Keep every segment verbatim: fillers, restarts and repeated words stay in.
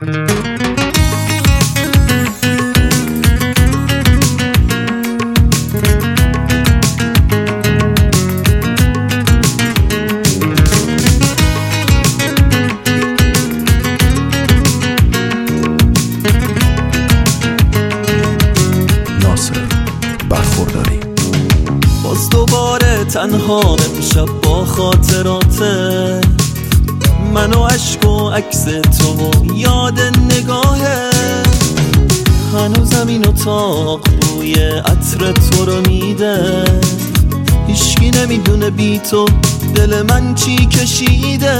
باز دوباره تنها امشب با خاطراته، من و عشق و عکس تو و یاد نگاهه. هنوزم این اتاق بوی عطر تو رو میده، هیچکی نمیدونه بی تو دل من چی کشیده.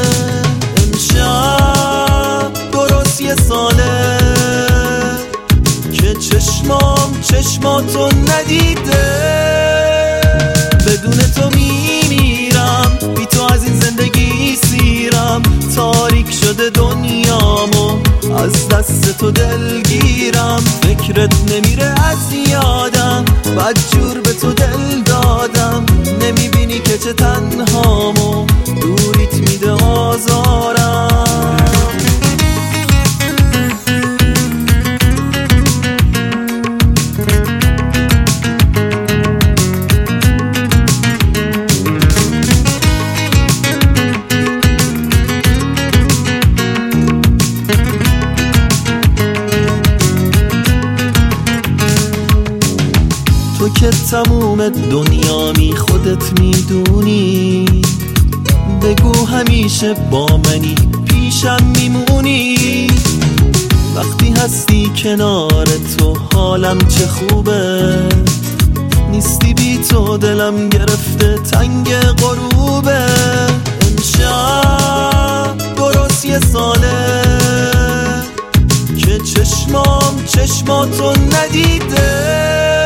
امشب درست یه ساله که چشمام چشماتو ندیده. بدون تو میمیرم، بی تو از این زندگی سیرم. تاریک شده دنیامو از دست تو دلگیرم. فکرت نمیره از یادم، بدجور به تو دل دادم. نمیبینی که چه تنهامو دوریت میده آزارم. تو که تموم دنیامی خودت میدونی، بگو همیشه با منی پیشم میمونی. وقتی هستی کنار تو حالم چه خوبه، نیستی بی تو دلم گرفته تنگ غروبه. امشب درست یه ساله که چشمام چشماتو ندیده.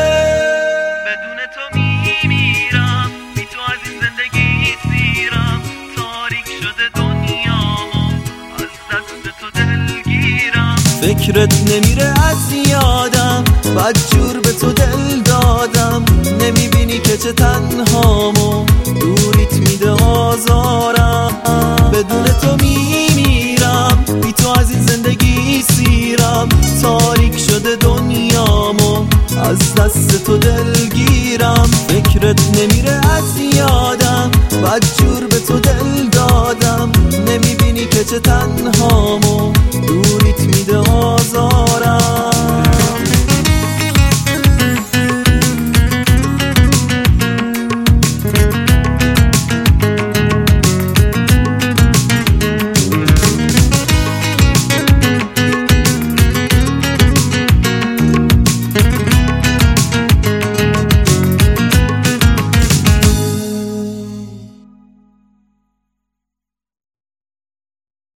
فکرت نمیره از یادم، بدجور به تو دل دادم. نمیبینی که چه تنهامو دوریت میده آزارم. بدون تو میمیرم، بی تو از این زندگی سیرم. تاریک شده دنیامو از دست تو دلگیرم. فکرت نمیره از یادم، بدجور به تو دل دادم. نمیبینی که چه تنهامو